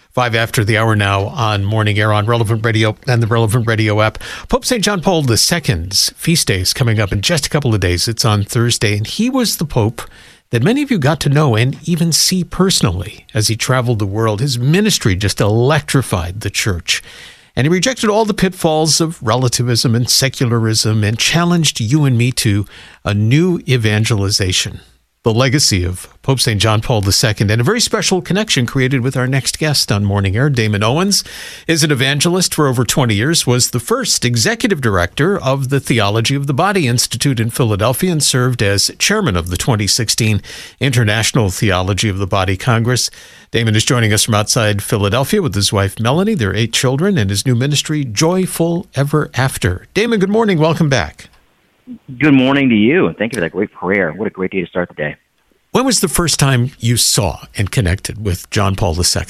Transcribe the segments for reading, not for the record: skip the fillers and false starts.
5 after the hour now on Morning Air on Relevant Radio and the Relevant Radio app. Pope St. John Paul II's feast day is coming up in just a couple of days. It's on Thursday, and he was the Pope that many of you got to know and even see personally as he traveled the world. His ministry just electrified the church. And he rejected all the pitfalls of relativism and secularism and challenged you and me to a new evangelization. The legacy of Pope St. John Paul II, and a very special connection created with our next guest on Morning Air. Damon Owens is an evangelist for over 20 years, was the first executive director of the Theology of the Body Institute in Philadelphia, and served as chairman of the 2016 International Theology of the Body Congress. Damon is joining us from outside Philadelphia with his wife, Melanie, their 8 children, and his new ministry, Joyful Ever After. Damon, good morning. Welcome back. Good morning to you, and thank you for that great prayer. What a great day to start the day. When was the first time you saw and connected with John Paul II?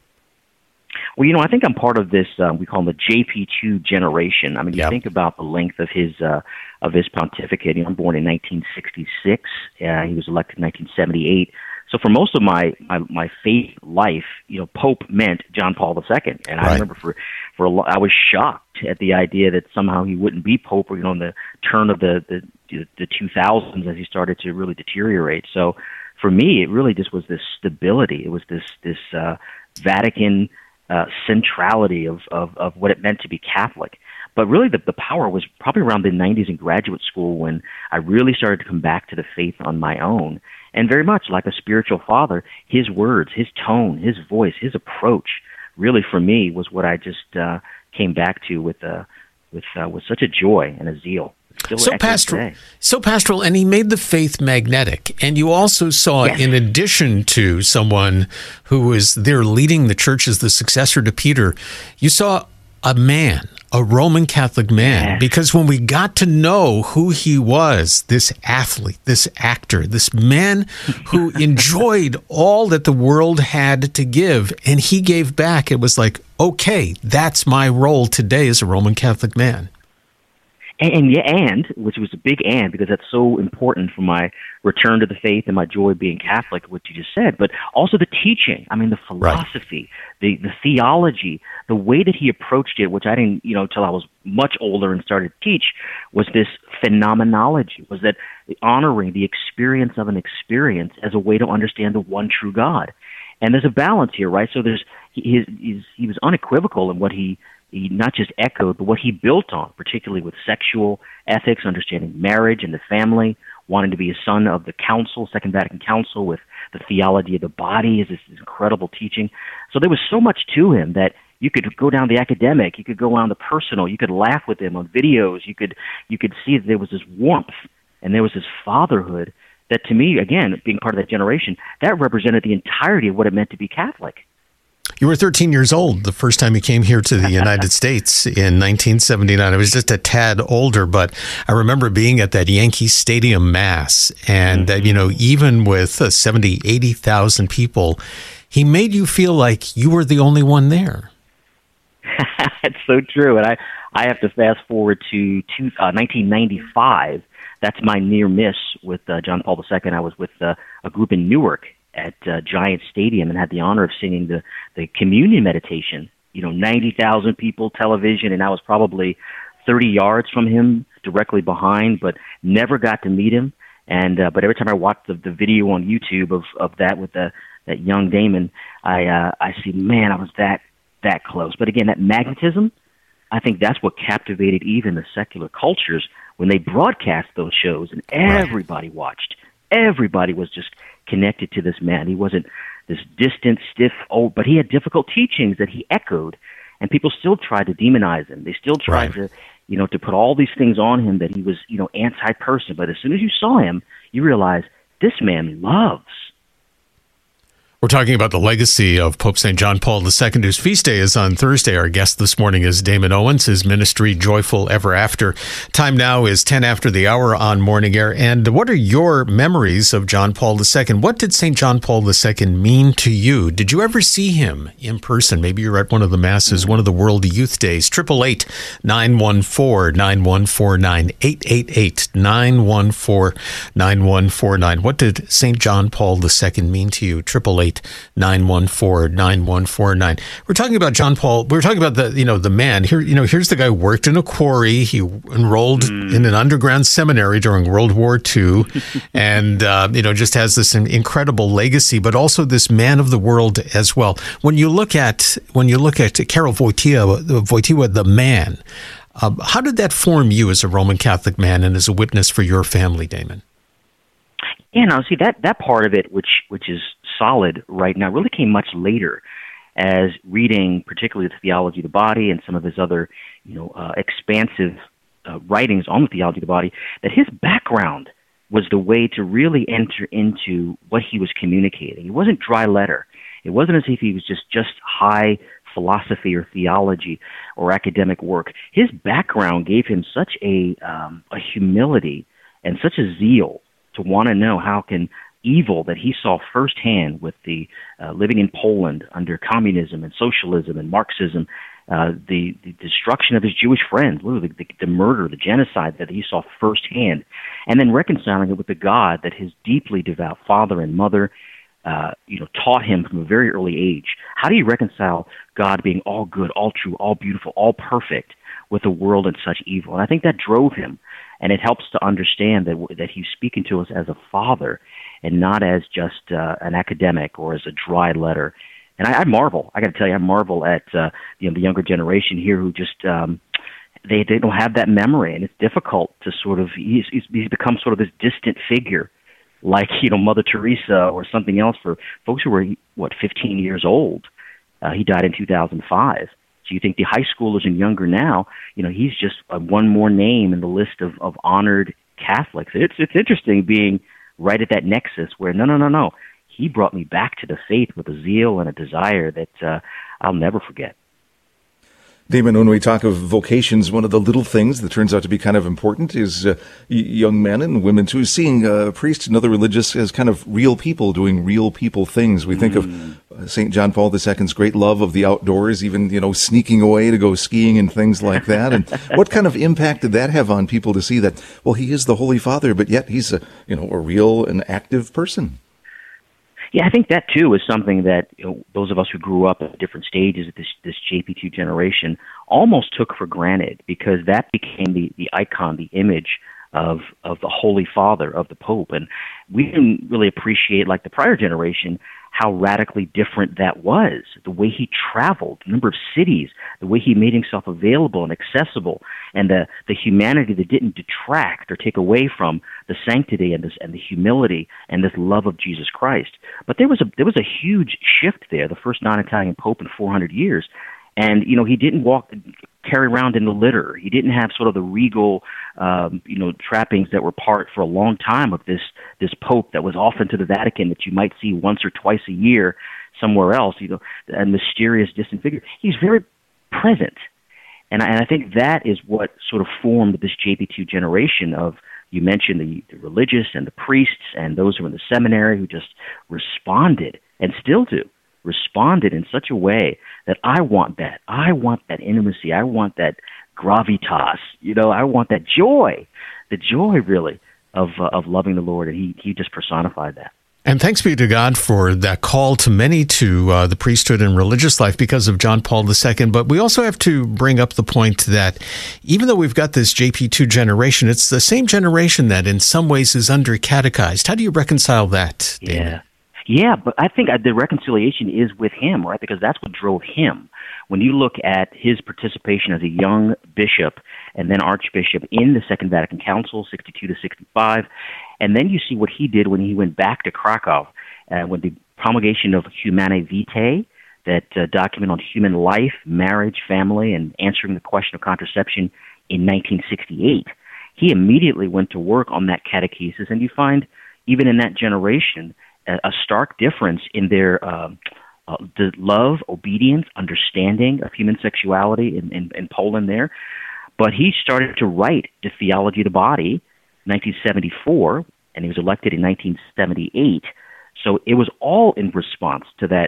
Well, I think I'm part of this, we call him the JP2 generation. I mean, you think about the length of his pontificate. I'm born in 1966. He was elected in 1978. So for most of my faith life, Pope meant John Paul II. And I remember I was shocked at the idea that somehow he wouldn't be Pope, in the turn of the 2000s as he started to really deteriorate. So for me, it really just was this stability. It was this Vatican centrality of what it meant to be Catholic. But really the power was probably around the 90s in graduate school when I really started to come back to the faith on my own. And very much like a spiritual father, his words, his tone, his voice, his approach, really for me was what I just came back to with such a joy and a zeal. So pastoral, and he made the faith magnetic. And you also saw, in addition to someone who was there leading the church as the successor to Peter, you saw a man, a Roman Catholic man, because when we got to know who he was, this athlete, this actor, this man who enjoyed all that the world had to give, and he gave back, it was like, okay, that's my role today as a Roman Catholic man. And which was a big and, because that's so important for my return to the faith and my joy being Catholic, what you just said, but also the teaching. I mean, the philosophy, the theology, the way that he approached it, which I didn't, till I was much older and started to teach, was this phenomenology, was that honoring the experience of an experience as a way to understand the one true God. And there's a balance here, right? So he was unequivocal in what he not just echoed, but what he built on, particularly with sexual ethics, understanding marriage and the family, wanting to be a son of the Council, Second Vatican Council, with the theology of the body, is this incredible teaching. So there was so much to him that you could go down the academic, you could go down the personal, you could laugh with him on videos, you could see that there was this warmth and there was this fatherhood that, to me, again, being part of that generation, that represented the entirety of what it meant to be Catholic. You were 13 years old the first time you came here to the United States in 1979. I was just a tad older, but I remember being at that Yankee Stadium Mass. And, even with 70, 80,000 people, he made you feel like you were the only one there. That's so true. And I have to fast forward to 1995. That's my near miss with John Paul II. I was with a group in Newark at Giant Stadium and had the honor of singing the communion meditation. 90,000 people, television, and I was probably 30 yards from him, directly behind, but never got to meet him. And but every time I watched the video on YouTube of that with that young Damon, I see, man, I was that close. But again, that magnetism, I think that's what captivated even the secular cultures when they broadcast those shows, and everybody watched. Everybody was just connected to this man. He wasn't this distant, stiff, old, but he had difficult teachings that he echoed, and people still tried to demonize him. They still tried to put all these things on him that he was, anti-person. But as soon as you saw him, you realize this man loves. We're talking about the legacy of Pope St. John Paul II, whose feast day is on Thursday. Our guest this morning is Damon Owens, his ministry, Joyful Ever After. Time now is 10 after the hour on Morning Air. And what are your memories of John Paul II? What did St. John Paul II mean to you? Did you ever see him in person? Maybe you're at one of the masses, one of the World Youth Days. 888-914-9149. 888-914-9149. What did St. John Paul II mean to you? 888 888-914-9149. We're talking about John Paul. We're talking about the man here. Here's the guy who worked in a quarry. He enrolled in an underground seminary during World War II, and just has this incredible legacy, but also this man of the world as well. When you look at Karol Wojtyła, the man, how did that form you as a Roman Catholic man and as a witness for your family, Damon? Yeah, now see that part of it, which is solid right now, really came much later, as reading particularly the Theology of the Body and some of his other, expansive writings on the theology of the body, that his background was the way to really enter into what he was communicating. It wasn't dry letter. It wasn't as if he was just high philosophy or theology or academic work. His background gave him such a humility and such a zeal to want to know how can evil that he saw firsthand with the living in Poland under communism and socialism and Marxism, the destruction of his Jewish friends, literally the murder, the genocide that he saw firsthand, and then reconciling it with the God that his deeply devout father and mother taught him from a very early age. How do you reconcile God being all good, all true, all beautiful, all perfect with a world in such evil? And I think that drove him, and it helps to understand that he's speaking to us as a father and not as just an academic or as a dry letter. And I marvel. I got to tell you, I marvel at the younger generation here who just they don't have that memory, and it's difficult to sort of he's become sort of this distant figure, like Mother Teresa or something else for folks who were 15 years old. He died in 2005. So you think the high schoolers and younger now, he's just one more name in the list of honored Catholics. It's interesting being right at that nexus where no. He brought me back to the faith with a zeal and a desire that I'll never forget. Damon, when we talk of vocations, one of the little things that turns out to be kind of important is young men and women too, seeing priests and other religious as kind of real people doing real people things. We think of St. John Paul II's great love of the outdoors, even, sneaking away to go skiing and things like that. And what kind of impact did that have on people to see that, well, he is the Holy Father, but yet he's a real and active person? Yeah, I think that too is something that those of us who grew up at different stages of this JP2 generation almost took for granted, because that became the icon, the image of the Holy Father, of the Pope. And we didn't really appreciate, like the prior generation, how radically different that was. The way he traveled, the number of cities, the way he made himself available and accessible, and the humanity that didn't detract or take away from the sanctity and the humility and this love of Jesus Christ. But there was a huge shift there, the first non-Italian Pope in 400 years. And, he didn't carry around in the litter. He didn't have sort of the regal, trappings that were part for a long time of this Pope that was often to the Vatican that you might see once or twice a year somewhere else, a mysterious, distant figure. He's very present. And I think that is what sort of formed this JP2 generation of, you mentioned the religious and the priests and those who were in the seminary who just responded, and still do, responded in such a way that I want that. I want that intimacy. I want that gravitas. I want that joy, the joy really of loving the Lord. And he just personified that. And thanks be to God for that call to many to the priesthood and religious life because of John Paul II. But we also have to bring up the point that even though we've got this JP2 generation, it's the same generation that in some ways is under-catechized. How do you reconcile that, Damon? Yeah, but I think the reconciliation is with him, right? Because that's what drove him. When you look at his participation as a young bishop and then archbishop in the Second Vatican Council, 62 to 65, and then you see what he did when he went back to Krakow, when the promulgation of Humanae Vitae, that document on human life, marriage, family, and answering the question of contraception in 1968. He immediately went to work on that catechesis, and you find, even in that generation, a stark difference in their the love, obedience, understanding of human sexuality in Poland there. But he started to write the Theology of the Body in 1974, and he was elected in 1978. So it was all in response to that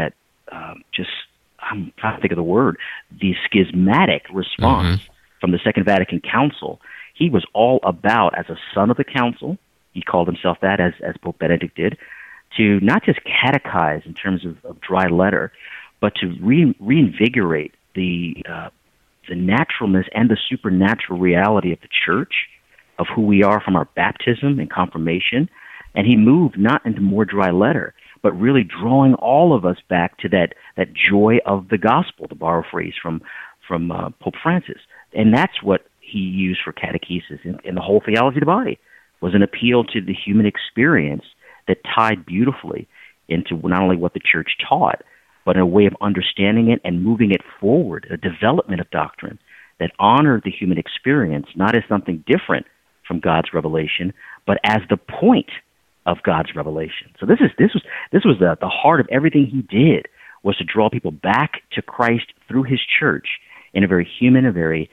just, I'm trying to think of the word, the schismatic response from the Second Vatican Council. He was all about, as a son of the council, he called himself that, as Pope Benedict did, to not just catechize in terms of dry letter, but to reinvigorate the naturalness and the supernatural reality of the church, of who we are from our baptism and confirmation. And he moved not into more dry letter, but really drawing all of us back to that joy of the gospel, to borrow a phrase from Pope Francis. And that's what he used for catechesis. And the whole theology of the body was an appeal to the human experience that tied beautifully into not only what the church taught, but a way of understanding it and moving it forward, a development of doctrine that honored the human experience, not as something different from God's revelation, but as the point of God's revelation. So this was the heart of everything he did, was to draw people back to Christ through his church in a very human, a very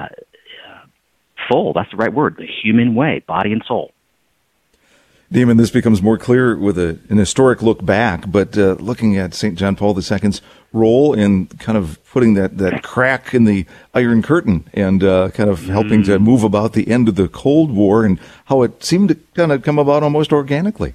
full, that's the right word, the human way, body and soul. Damon, this becomes more clear with an historic look back, but looking at St. John Paul II's role in kind of putting that crack in the Iron Curtain and kind of helping to move about the end of the Cold War, and how it seemed to kind of come about almost organically.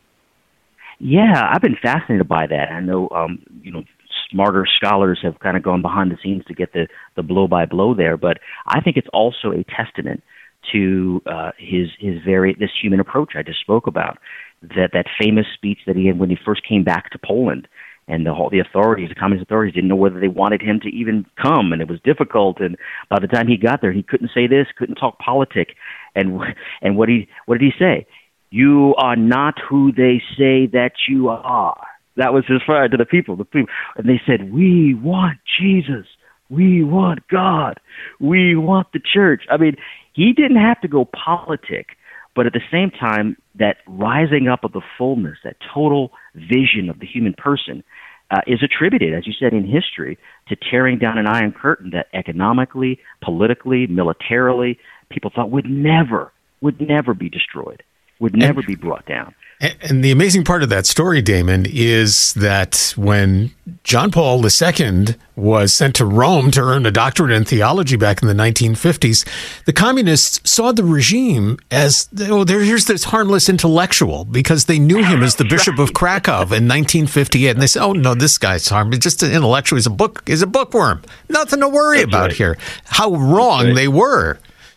Yeah, I've been fascinated by that. I know, smarter scholars have kind of gone behind the scenes to get the blow-by-blow there, but I think it's also a testament to this human approach I just spoke about, that famous speech that he had when he first came back to Poland, and the communist authorities didn't know whether they wanted him to even come, and it was difficult. And by the time he got there, he couldn't say this, couldn't talk politic, and what did he say? You are not who they say that you are. That was his prayer to the people, and they said, we want Jesus, we want God, we want the church. I mean, he didn't have to go politic, but at the same time, that rising up of the fullness, that total vision of the human person, is attributed, as you said, in history, to tearing down an Iron Curtain that economically, politically, militarily, people thought would never be destroyed, would never be brought down. And the amazing part of that story, Damon, is that when John Paul II was sent to Rome to earn a doctorate in theology back in the 1950s, the communists saw the regime as, here's this harmless intellectual, because they knew him as the Bishop of Krakow in 1958. And they said, oh, no, this guy's harmless, just an intellectual. He's a bookworm. Nothing to worry about here. How wrong they were.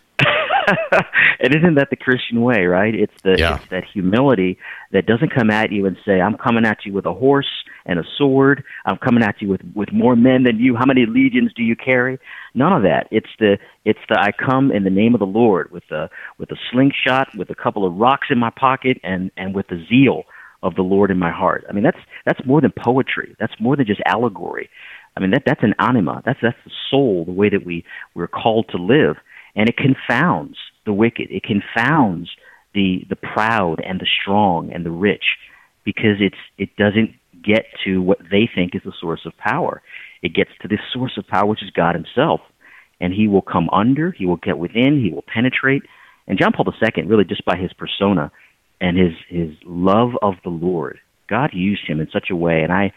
And isn't that the Christian way, right? It's that humility that doesn't come at you and say, I'm coming at you with a horse and a sword. I'm coming at you with more men than you. How many legions do you carry? None of that. It's the I come in the name of the Lord with a slingshot, with a couple of rocks in my pocket, and with the zeal of the Lord in my heart. I mean, that's more than poetry. That's more than just allegory. I mean, that's an anima. That's the soul, the way that we're called to live. And it confounds the wicked. It confounds the proud and the strong and the rich, because it doesn't get to what they think is the source of power. It gets to the source of power, which is God himself. And he will come under, he will get within, he will penetrate. And John Paul II, really just by his persona and his love of the Lord, God used him in such a way. And I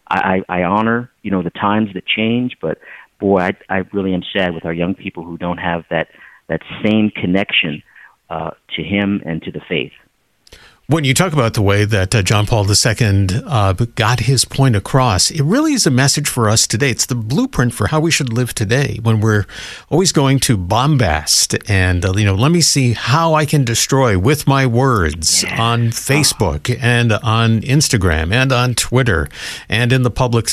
honor, the times that change, but boy, I really am sad with our young people who don't have that same connection to him and to the faith. When you talk about the way that John Paul II got his point across, it really is a message for us today. It's the blueprint for how we should live today, when we're always going to bombast and, let me see how I can destroy with my words on Facebook and on Instagram and on Twitter and in the public.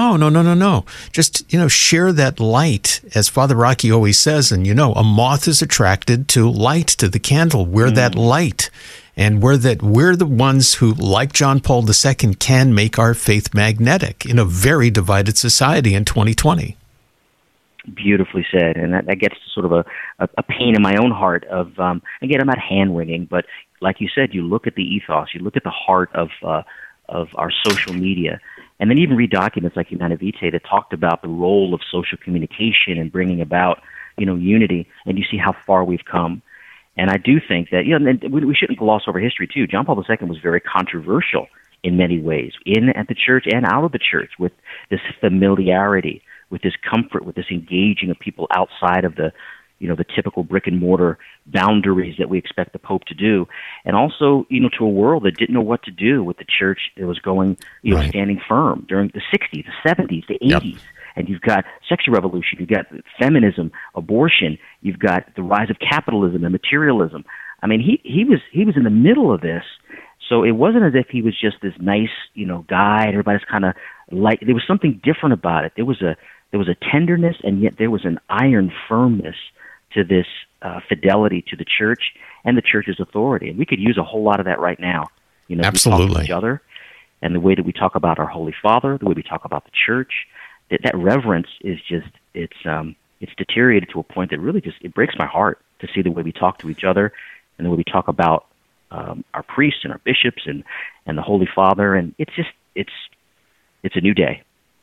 No. Just, share that light, as Father Rocky always says. And, a moth is attracted to light, to the candle. We're that light. And we're the ones who, like John Paul II, can make our faith magnetic in a very divided society in 2020. Beautifully said. And that gets to sort of a pain in my own heart of, again, I'm not hand-wringing, but like you said, you look at the ethos, you look at the heart of our social media, and then even read documents like Humanae Vitae that talked about the role of social communication and bringing about, unity, and you see how far we've come. And I do think that, and we shouldn't gloss over history, too. John Paul II was very controversial in many ways, at the church and out of the church, with this familiarity, with this comfort, with this engaging of people outside of the the typical brick and mortar boundaries that we expect the Pope to do, and also, to a world that didn't know what to do with the church that was going, Right. standing firm during the 60s, the 70s, the 80s. Yep. And you've got sexual revolution, you've got feminism, abortion, you've got the rise of capitalism and materialism. I mean, he was in the middle of this, so it wasn't as if he was just this nice, guy, and everybody's kind of like. There was something different about it. There was a tenderness, and yet there was an iron firmness to this fidelity to the church and the church's authority. And we could use a whole lot of that right now. We talk Absolutely. to each other, and the way that we talk about our Holy Father, the way we talk about the church. That reverence is just it's deteriorated to a point that really just it breaks my heart to see the way we talk to each other and the way we talk about our priests and our bishops and the Holy Father, and it's a new day.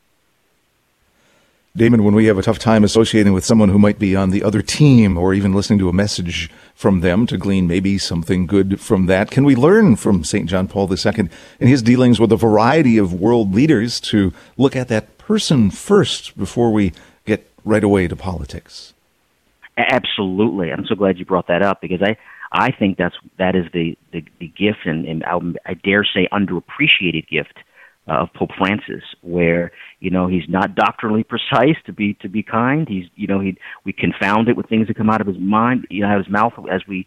Damon, when we have a tough time associating with someone who might be on the other team or even listening to a message from them to glean maybe something good from that, can we learn from St. John Paul II in his dealings with a variety of world leaders to look at that person first before we get right away to politics? Absolutely. I'm so glad you brought that up, because I think that is the gift, and I dare say underappreciated gift of Pope Francis, where he's not doctrinally precise to be kind. He's we confound it with things that come out of his mind, out of his mouth as we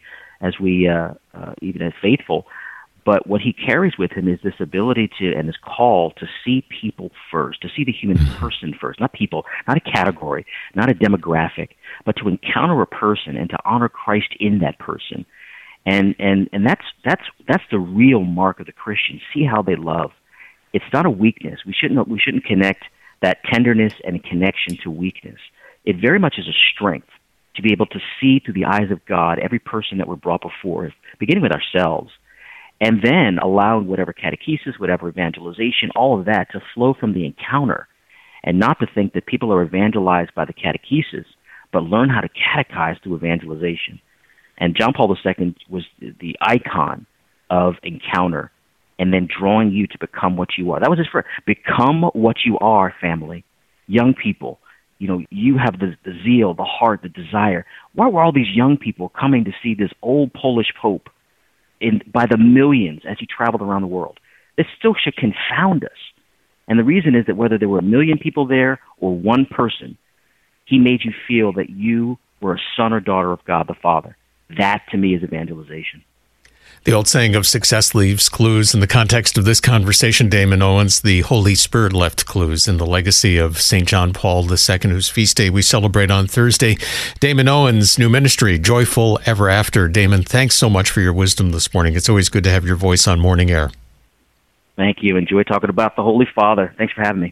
even as faithful. But what he carries with him is this ability and this call to see people first, to see the human person first, not people, not a category, not a demographic, but to encounter a person and to honor Christ in that person. And that's the real mark of the Christian. See how they love. It's not a weakness. We shouldn't connect that tenderness and connection to weakness. It very much is a strength to be able to see through the eyes of God every person that we're brought before, beginning with ourselves, and then allowing whatever catechesis, whatever evangelization, all of that to flow from the encounter, and not to think that people are evangelized by the catechesis, but learn how to catechize through evangelization. And John Paul II was the icon of encounter, and then drawing you to become what you are. That was his phrase. Become what you are, family. Young people, you have the zeal, the heart, the desire. Why were all these young people coming to see this old Polish Pope by the millions as he traveled around the world? This still should confound us. And the reason is that whether there were 1 million people there or one person, he made you feel that you were a son or daughter of God the Father. That, to me, is evangelization. The old saying of success leaves clues. In the context of this conversation, Damon Owens, the Holy Spirit left clues in the legacy of St. John Paul II, whose feast day we celebrate on Thursday. Damon Owens, new ministry, Joyful Ever After. Damon, thanks so much for your wisdom this morning. It's always good to have your voice on Morning Air. Thank you. Enjoy talking about the Holy Father. Thanks for having me.